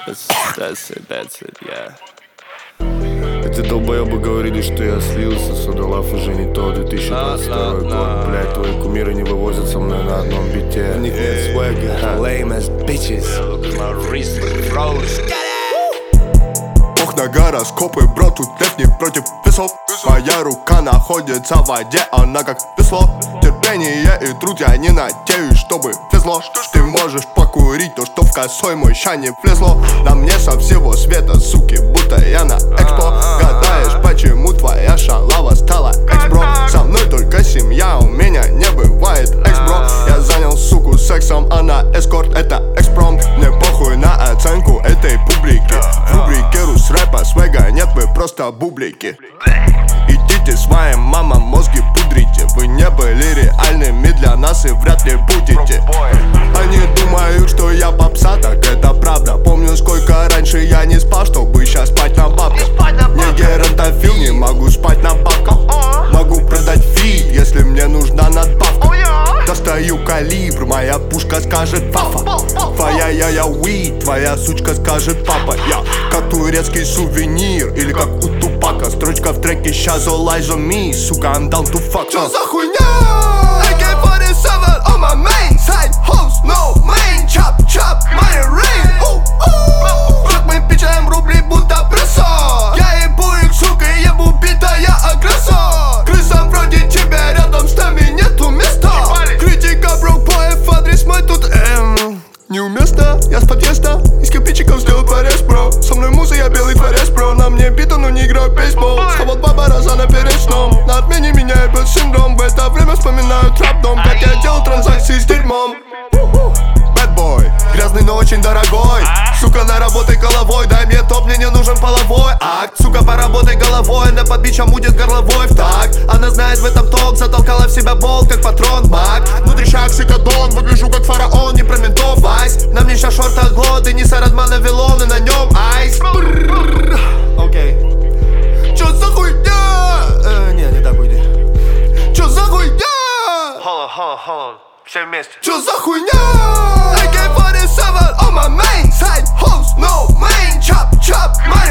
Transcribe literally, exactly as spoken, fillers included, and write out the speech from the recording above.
That's, that's it, that's it, yeah. Эти долбоебы говорили, что я слился. Судолав уже не то, две тысячи двадцать второй год. Блять, твои кумиры не вывозят со мной на одном бите. У них нет свэга, lame as bitches. Ох на гороскопы, бро, тут лев не против весов. Моя рука находится в воде, она как весло. Терпение и труд, я не надеюсь, чтобы везло. Ты можешь покурить то, что в косой мой ща не влезло. На мне со всего света, суки, будто я на экспо. Гадаешь, почему твоя шалава стала экс-бро? Со мной только семья, у меня не бывает экс-бро. Я занял суку сексом, она эскорт, это экспромт. Мне похуй на оценку этой публики. В рубрике рус рэпа свега нет, вы просто бублики. Идите своим мамам мозги пудрите. Вы не были реальными для нас и вряд ли будете. Они думают, что я попса, так это правда. Помню, сколько раньше я не спал, чтобы сейчас спать на бабках. Не геронтофил, не могу спать на бабках. Могу продать фит, если мне нужна надбавка. Достаю калибр, моя пушка скажет папа. Твоя я-я уи, твоя сучка скажет папа. Я как турецкий сувенир, или как у Тупака. Строчка в треке сейчас all eyes on me, сука, I'm down to fuck. Чё за хуйня? эй кей форти севен on my main side, hoes no main, chop chop, money rain. Как мы печаем рубли, будто пресса. Я ебу их, сука, ебу битая агрессор. Крысам вроде тебя рядом с нами нету места. Критика брокбоев, адрес мой тут эм неуместно. Я с подъезда, из кирпичиков сделал порез, бро. Со мной муза, я белый творец, бро. На мне бита, но не играю в бейсбол. Схавал два баразана перед сном. На отмене меня ебет синдром. В это время вспоминаю трап-дом, как я делал транзакции с дерьмом. Bad boy, грязный, но очень дорогой. Сука, наработай головой, дай мне топ, мне не нужен половой акт. Сука, поработай головой, она под бичом будет горловой в такт. Она знает в этом толк, затолкала в себя болт, как патрон маг. Внутри шаг сикадон, выгляжу как фараон, не про ментов вайс. На мне сейчас шорты от глоды, не сарадмана вилон, и на нем айс. Окей. Чё за хуйня? Э, не, не так уйди. Чё за хуйня? Hold on, hold on, hold on. Все вместе. Чё за хуйня? эй кей форти севен on my main side, hoes no main, chop chop, my